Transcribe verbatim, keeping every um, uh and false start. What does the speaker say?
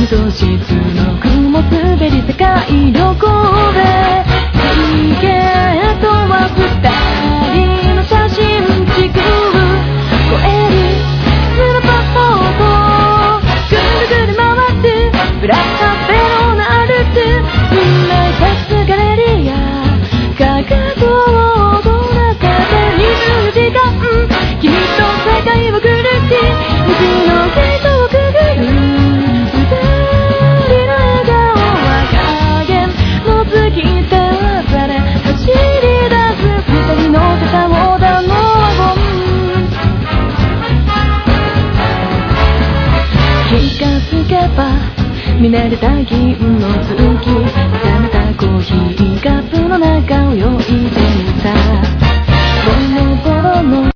図室の雲滑り世界旅行へチケットは二人の写真地区超えるスルパポートぐるぐる回ってブラッベロナルト運命立つガレリアかかとをどなかでにじゅうよじかん君と世界をぐるり虹のゲートをくぐる二人の笑顔は影の月たれ走り出す二人の手た横断のワゴン気がつけば見慣れた銀の月